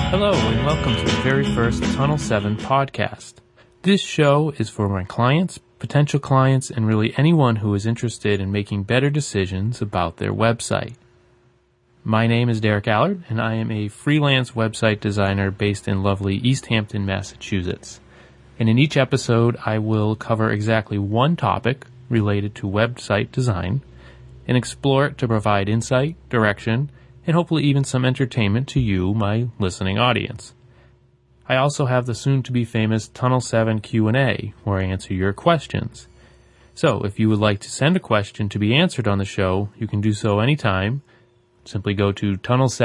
Hello and welcome to the very first Tunnel 7 podcast. This show is for my clients, potential clients, and really anyone who is interested in making better decisions about their website. My name is Derek Allard, and I am a freelance website designer based in lovely East Hampton, Massachusetts. And in each episode, I will cover exactly one topic related to website design and explore it to provide insight, direction, and hopefully even some entertainment to you, my listening audience. I also have the soon-to-be-famous Tunnel 7 Q&A, where I answer your questions. So, if you would like to send a question to be answered on the show, you can do so anytime. Simply go to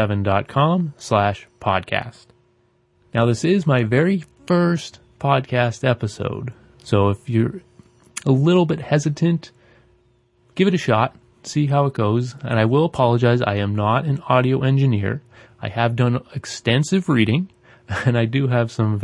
tunnel7.com/podcast. Now, this is my very first podcast episode, so if you're a little bit hesitant, give it a shot. See how it goes, and I will apologize, I am not an audio engineer. I have done extensive reading, and I do have some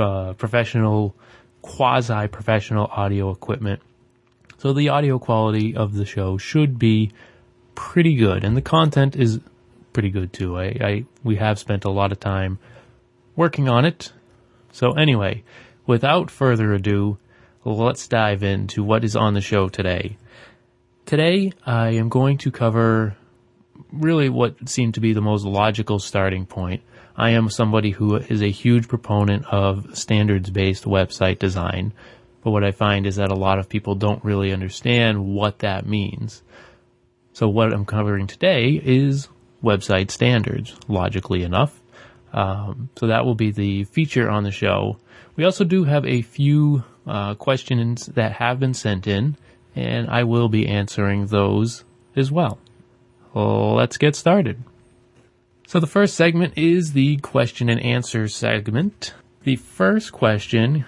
quasi-professional audio equipment. So the audio quality of the show should be pretty good, and the content is pretty good too. We have spent a lot of time working on it. So anyway, without further ado, let's dive into what is on the show today. Today, I am going to cover really what seemed to be the most logical starting point. I am somebody who is a huge proponent of standards-based website design, but what I find is that a lot of people don't really understand what that means. So what I'm covering today is website standards, logically enough. So that will be the feature on the show. We also do have a few questions that have been sent in, and I will be answering those as well. Let's get started. So the first segment is the question and answer segment. The first question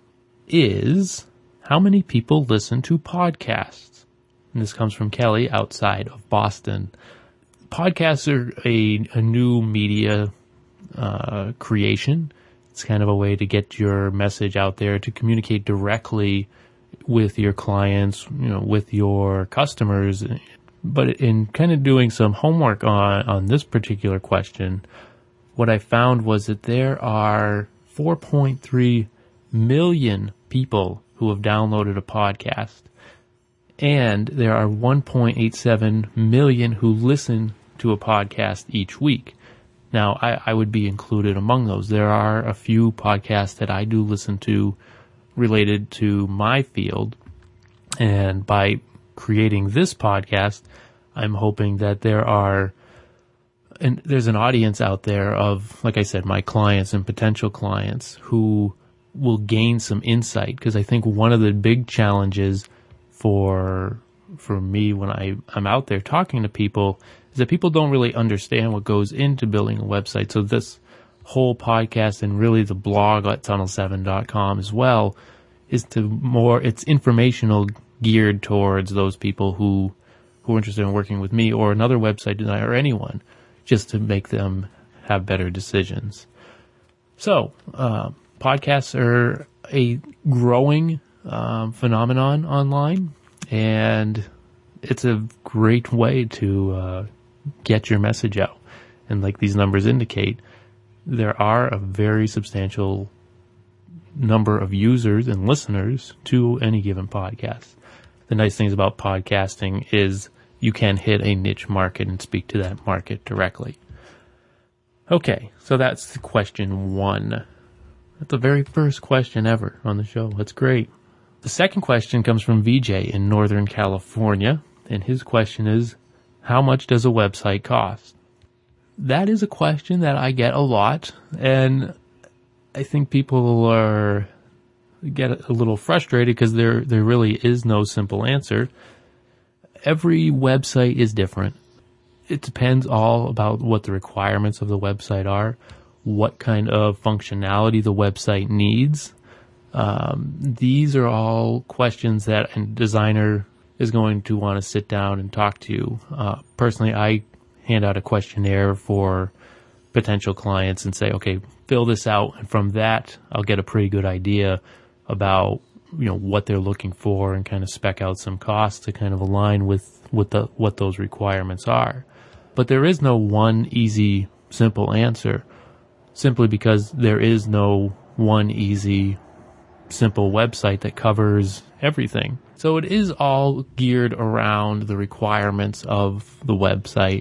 is, how many people listen to podcasts? And this comes from Kelly outside of Boston. Podcasts are a new media creation. It's kind of a way to get your message out there, to communicate directly with your clients, with your customers. But in kind of doing some homework on this particular question, what I found was that there are 4.3 million people who have downloaded a podcast, and there are 1.87 million who listen to a podcast each week. Now, I would be included among those. There are a few podcasts that I do listen to related to my field, and by creating this podcast, I'm hoping that there's an audience out there of, like I said, my clients and potential clients who will gain some insight, because I think one of the big challenges for me when I'm out there talking to people is that people don't really understand what goes into building a website. So this whole podcast and really the blog at tunnel7.com as well it's informational, geared towards those people who are interested in working with me or another website designer or anyone, just to make them have better decisions. So, podcasts are a growing phenomenon online, and it's a great way to get your message out. And like these numbers indicate, there are a very substantial number of users and listeners to any given podcast. The nice things about podcasting is you can hit a niche market and speak to that market directly. Okay, so that's question one. That's the very first question ever on the show. That's great. The second question comes from VJ in Northern California, and his question is, how much does a website cost? That is a question that I get a lot, and I think people get a little frustrated because there really is no simple answer. Every website is different. It depends all about what the requirements of the website are, what kind of functionality the website needs. These are all questions that a designer is going to want to sit down and talk to you. Personally, I hand out a questionnaire for potential clients and say, okay, fill this out, and from that, I'll get a pretty good idea about what they're looking for and kind of spec out some costs to kind of align with what those requirements are. But there is no one easy, simple answer. simply because there is no one easy, simple website that covers everything. So it is all geared around the requirements of the website.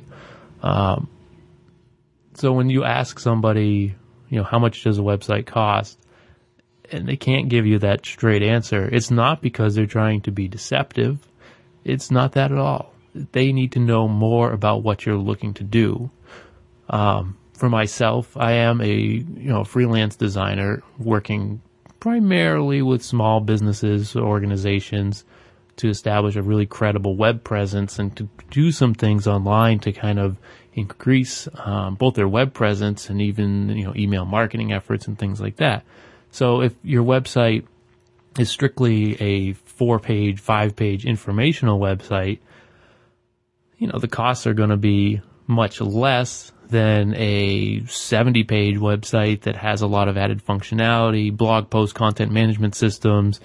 So when you ask somebody, how much does a website cost, and they can't give you that straight answer, it's not because they're trying to be deceptive. It's not that at all. They need to know more about what you're looking to do. For myself, I am a freelance designer working primarily with small businesses, organizations, to establish a really credible web presence and to do some things online to kind of increase both their web presence and even email marketing efforts and things like that. So if your website is strictly a 4-page, 5-page informational website, the costs are going to be much less than a 70-page website that has a lot of added functionality, blog post content management systems,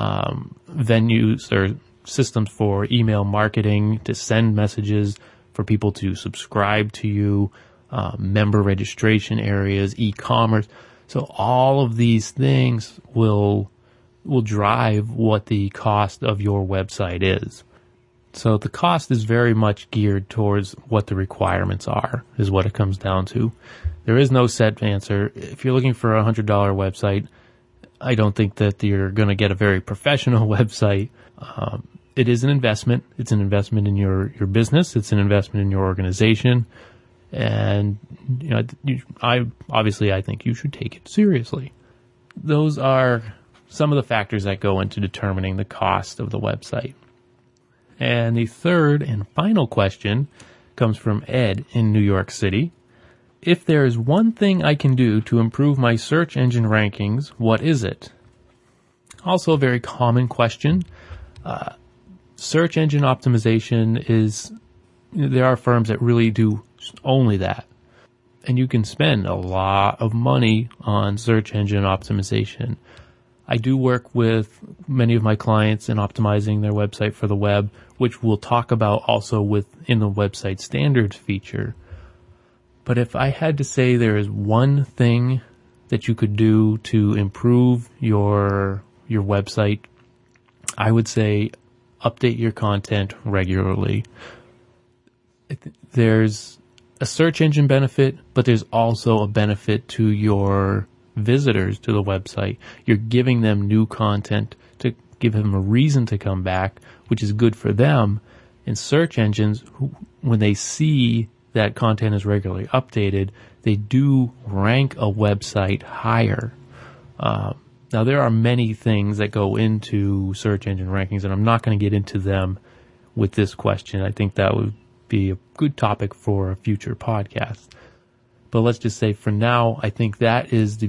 venues or systems for email marketing to send messages for people to subscribe to you, member registration areas, e-commerce. So all of these things will drive what the cost of your website is. So the cost is very much geared towards what the requirements are, is what it comes down to. There is no set answer. If you're looking for a $100 website, I don't think that you're going to get a very professional website. It is an investment. It's an investment in your business. It's an investment in your organization. And, I think you should take it seriously. Those are some of the factors that go into determining the cost of the website. And the third and final question comes from Ed in New York City. If there is one thing I can do to improve my search engine rankings, what is it? Also a very common question. Search engine optimization there are firms that really do only that. And you can spend a lot of money on search engine optimization. I do work with many of my clients in optimizing their website for the web, which we'll talk about also within the website standards feature. But if I had to say there is one thing that you could do to improve your website, I would say update your content regularly. There's a search engine benefit, but there's also a benefit to your visitors to the website. You're giving them new content to give them a reason to come back, which is good for them. And search engines, when they see that content is regularly updated, they do rank a website higher. Now, there are many things that go into search engine rankings, and I'm not going to get into them with this question. I think that would be a good topic for a future podcast. But let's just say for now, I think that is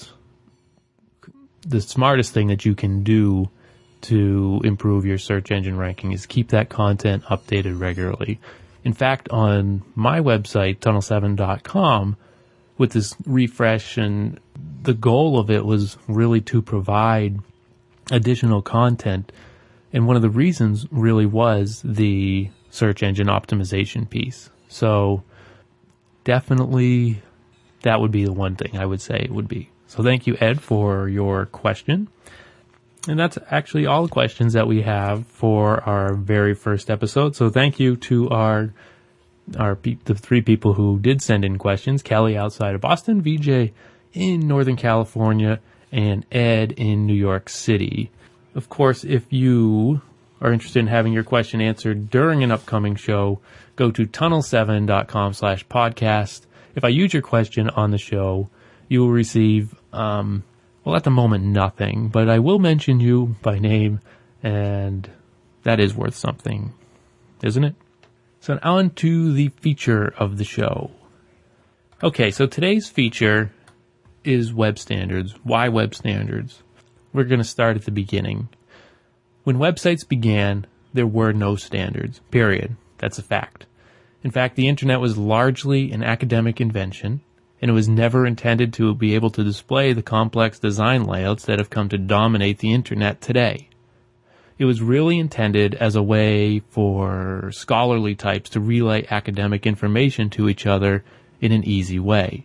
the smartest thing that you can do to improve your search engine ranking is keep that content updated regularly. In fact, on my website, tunnel7.com, with this refresh, and the goal of it was really to provide additional content. And one of the reasons really was the search engine optimization piece. So definitely that would be the one thing I would say it would be. So thank you, Ed, for your question. And that's actually all the questions that we have for our very first episode. So thank you to the three people who did send in questions: Kelly outside of Boston, VJ in Northern California, and Ed in New York City. Of course, if you are interested in having your question answered during an upcoming show, go to tunnel7.com/podcast. If I use your question on the show, you will receive, at the moment, nothing, but I will mention you by name, and that is worth something, isn't it? So on to the feature of the show. Okay, so today's feature is web standards. Why web standards? We're going to start at the beginning. When websites began, there were no standards, period. That's a fact. In fact, the internet was largely an academic invention, and it was never intended to be able to display the complex design layouts that have come to dominate the internet today. It was really intended as a way for scholarly types to relay academic information to each other in an easy way.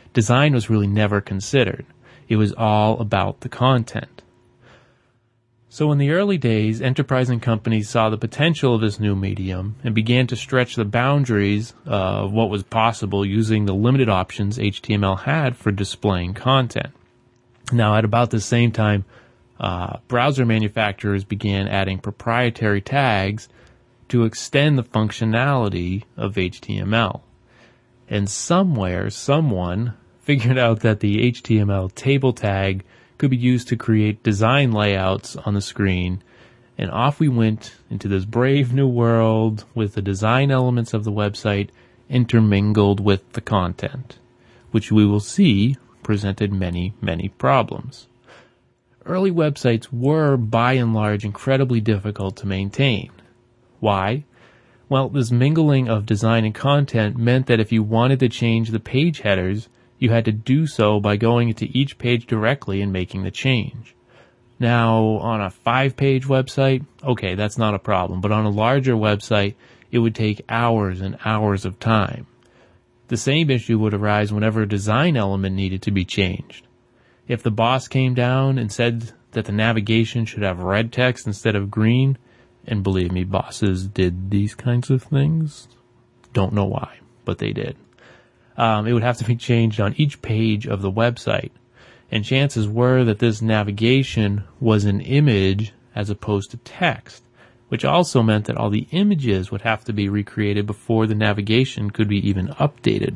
design was really never considered. It was all about the content. So in the early days, enterprising companies saw the potential of this new medium and began to stretch the boundaries of what was possible using the limited options HTML had for displaying content. Now, at about the same time, browser manufacturers began adding proprietary tags to extend the functionality of HTML. And somewhere, someone figured out that the HTML table tag could be used to create design layouts on the screen, and off we went into this brave new world with the design elements of the website intermingled with the content, which we will see presented many, many problems. Early websites were, by and large, incredibly difficult to maintain. Why? Well, this mingling of design and content meant that if you wanted to change the page headers, you had to do so by going into each page directly and making the change. Now, on a 5-page website, okay, that's not a problem, but on a larger website, it would take hours and hours of time. The same issue would arise whenever a design element needed to be changed. If the boss came down and said that the navigation should have red text instead of green, and believe me, bosses did these kinds of things. Don't know why, but they did. It would have to be changed on each page of the website. And chances were that this navigation was an image as opposed to text, which also meant that all the images would have to be recreated before the navigation could be even updated.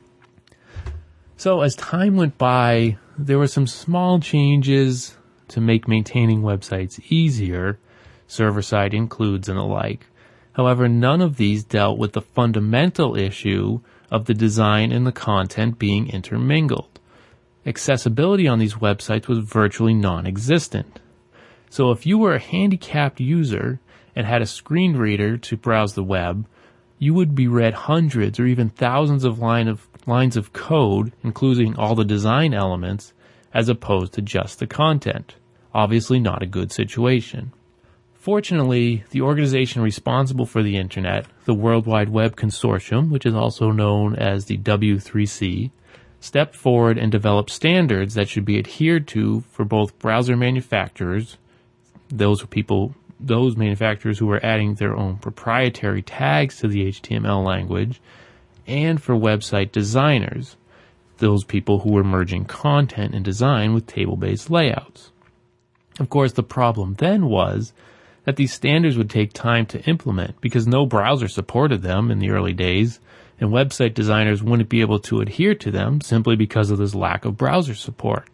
So as time went by, there were some small changes to make maintaining websites easier, server-side includes and the like. However, none of these dealt with the fundamental issue of the design and the content being intermingled. Accessibility on these websites was virtually non-existent. So if you were a handicapped user and had a screen reader to browse the web, you would be read hundreds or even thousands of lines of code, including all the design elements, as opposed to just the content. Obviously not a good situation. Fortunately, the organization responsible for the Internet, the World Wide Web Consortium, which is also known as the W3C, stepped forward and developed standards that should be adhered to for both browser manufacturers, those manufacturers who were adding their own proprietary tags to the HTML language, and for website designers, those people who were merging content and design with table-based layouts. Of course, the problem then was that these standards would take time to implement because no browser supported them in the early days, and website designers wouldn't be able to adhere to them simply because of this lack of browser support.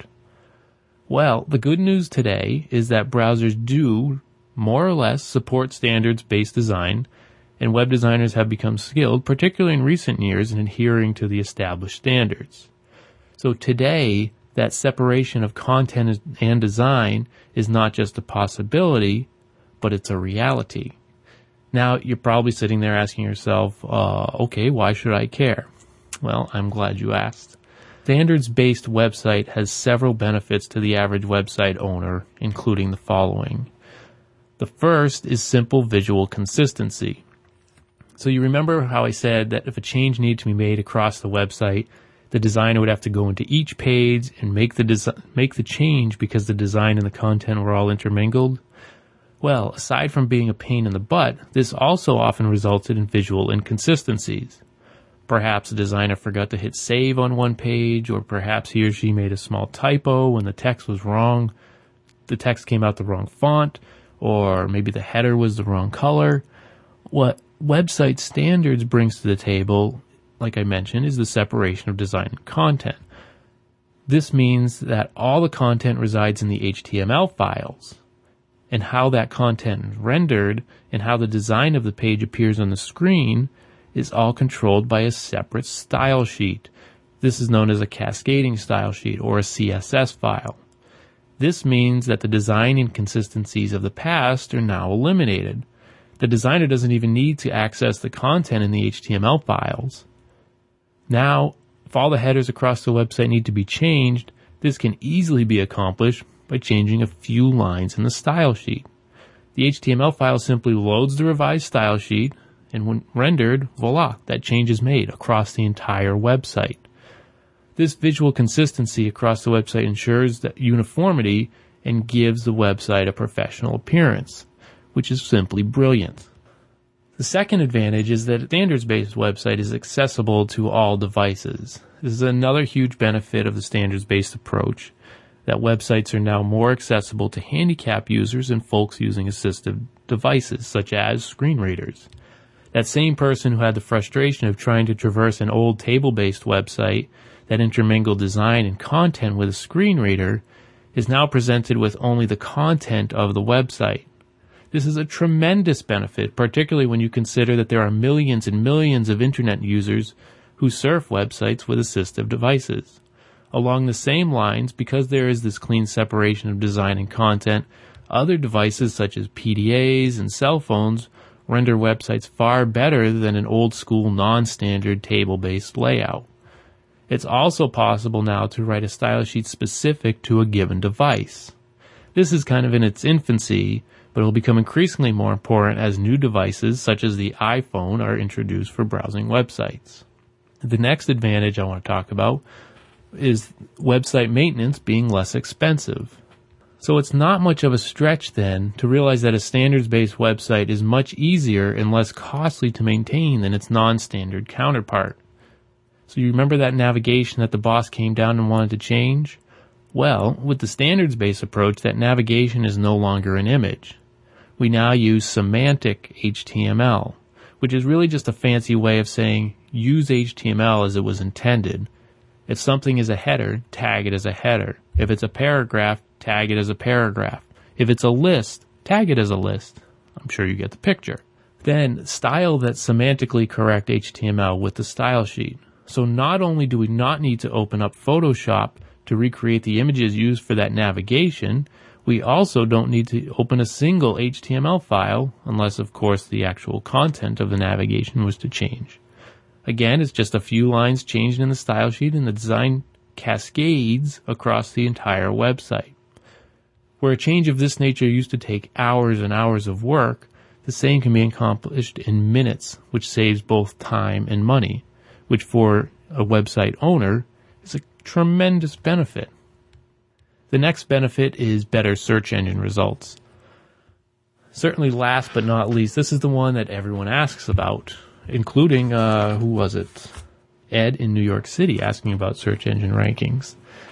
Well, the good news today is that browsers do more or less support standards-based design, and web designers have become skilled, particularly in recent years, in adhering to the established standards. So today, that separation of content and design is not just a possibility, but it's a reality. Now, you're probably sitting there asking yourself, okay, why should I care? Well, I'm glad you asked. Standards-based website has several benefits to the average website owner, including the following. The first is simple visual consistency. So you remember how I said that if a change needed to be made across the website, the designer would have to go into each page and make the change because the design and the content were all intermingled? Well, aside from being a pain in the butt, this also often resulted in visual inconsistencies. Perhaps the designer forgot to hit save on one page, or perhaps he or she made a small typo when the text was wrong. The text came out the wrong font, or maybe the header was the wrong color. What website standards brings to the table, like I mentioned, is the separation of design and content. This means that all the content resides in the HTML files, and how that content is rendered and how the design of the page appears on the screen is all controlled by a separate style sheet. This is known as a cascading style sheet or a CSS file. This means that the design inconsistencies of the past are now eliminated. The designer doesn't even need to access the content in the HTML files. Now, if all the headers across the website need to be changed, this can easily be accomplished by changing a few lines in the style sheet. The HTML file simply loads the revised style sheet, and when rendered, voila, that change is made across the entire website. This visual consistency across the website ensures that uniformity and gives the website a professional appearance, which is simply brilliant. The second advantage is that a standards-based website is accessible to all devices. This is another huge benefit of the standards-based approach, that websites are now more accessible to handicapped users and folks using assistive devices, such as screen readers. That same person who had the frustration of trying to traverse an old table-based website that intermingled design and content with a screen reader is now presented with only the content of the website. This is a tremendous benefit, particularly when you consider that there are millions and millions of internet users who surf websites with assistive devices. Along the same lines, because there is this clean separation of design and content, other devices such as PDAs and cell phones render websites far better than an old-school non-standard table-based layout. It's also possible now to write a style sheet specific to a given device. This is kind of in its infancy, but it will become increasingly more important as new devices such as the iPhone are introduced for browsing websites. The next advantage I want to talk about is website maintenance being less expensive. So it's not much of a stretch then to realize that a standards-based website is much easier and less costly to maintain than its non-standard counterpart. So you remember that navigation that the boss came down and wanted to change? Well, with the standards-based approach, that navigation is no longer an image. We now use semantic HTML, which is really just a fancy way of saying use HTML as it was intended. If something is a header, tag it as a header. If it's a paragraph, tag it as a paragraph. If it's a list, tag it as a list. I'm sure you get the picture. Then style that semantically correct HTML with the style sheet. So not only do we not need to open up Photoshop to recreate the images used for that navigation, we also don't need to open a single HTML file, unless of course the actual content of the navigation was to change. Again, it's just a few lines changed in the style sheet and the design cascades across the entire website. Where a change of this nature used to take hours and hours of work, the same can be accomplished in minutes, which saves both time and money, which for a website owner is a tremendous benefit. The next benefit is better search engine results. Certainly last but not least, this is the one that everyone asks about, including, who was it? Ed in New York City asking about search engine rankings.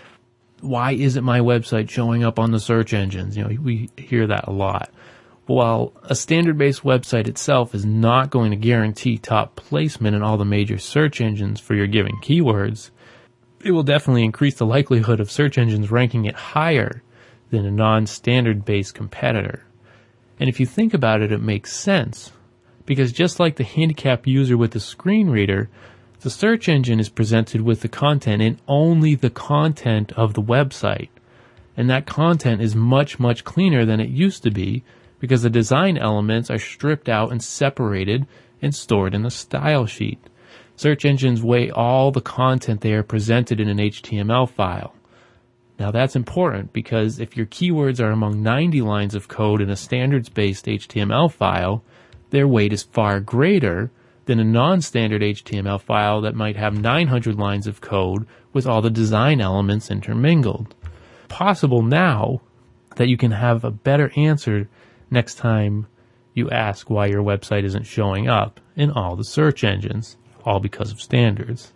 Why isn't my website showing up on the search engines? We hear that a lot. While a standard-based website itself is not going to guarantee top placement in all the major search engines for your given keywords, it will definitely increase the likelihood of search engines ranking it higher than a non-standard-based competitor. And if you think about it, it makes sense. Because just like the handicapped user with the screen reader, the search engine is presented with the content and only the content of the website. And that content is much, much cleaner than it used to be because the design elements are stripped out and separated and stored in the style sheet. Search engines weigh all the content they are presented in an HTML file. Now that's important because if your keywords are among 90 lines of code in a standards-based HTML file, their weight is far greater than a non-standard HTML file that might have 900 lines of code with all the design elements intermingled. Possible now that you can have a better answer next time you ask why your website isn't showing up in all the search engines, all because of standards.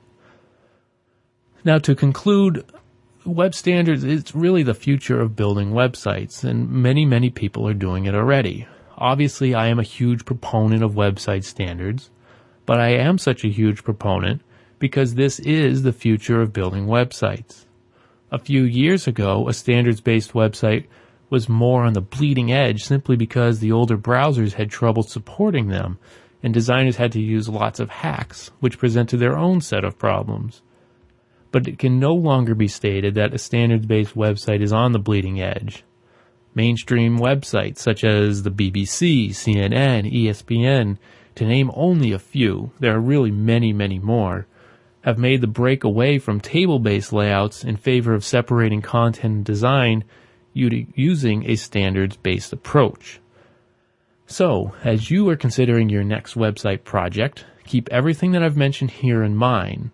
Now to conclude, web standards is really the future of building websites, and many, many people are doing it already. Obviously, I am a huge proponent of website standards, but I am such a huge proponent because this is the future of building websites. A few years ago, a standards-based website was more on the bleeding edge simply because the older browsers had trouble supporting them, and designers had to use lots of hacks, which presented their own set of problems. But it can no longer be stated that a standards-based website is on the bleeding edge. Mainstream websites such as the BBC, CNN, ESPN, to name only a few, there are really many, many more, have made the break away from table-based layouts in favor of separating content and design using a standards-based approach. So, as you are considering your next website project, keep everything that I've mentioned here in mind.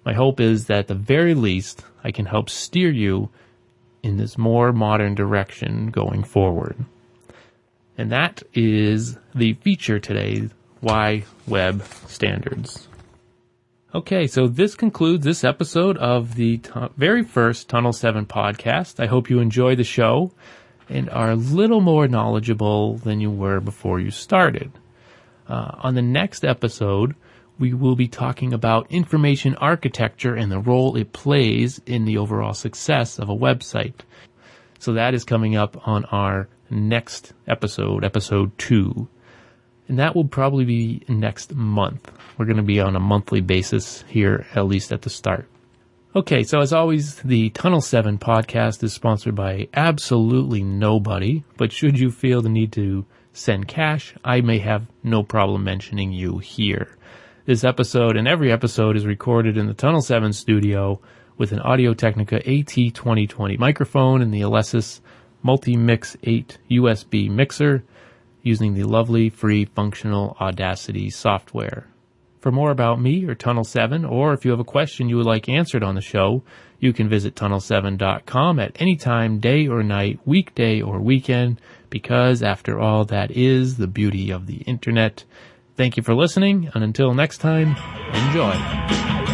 My hope is that at the very least, I can help steer you in this more modern direction going forward. And that is the feature today, Why Web Standards. Okay, so this concludes this episode of the very first Tunnel 7 podcast. I hope you enjoy the show and are a little more knowledgeable than you were before you started. On the next episode, we will be talking about information architecture and the role it plays in the overall success of a website. So that is coming up on our next episode, episode 2. And that will probably be next month. We're going to be on a monthly basis here, at least at the start. Okay, so as always, the Tunnel 7 podcast is sponsored by absolutely nobody. But should you feel the need to send cash, I may have no problem mentioning you here. This episode and every episode is recorded in the Tunnel 7 studio with an Audio-Technica AT2020 microphone and the Alesis Multi-Mix 8 USB mixer using the lovely free functional Audacity software. For more about me or Tunnel 7, or if you have a question you would like answered on the show, you can visit tunnel7.com at any time, day or night, weekday or weekend, because after all, that is the beauty of the internet. Thank you for listening, and until next time, enjoy.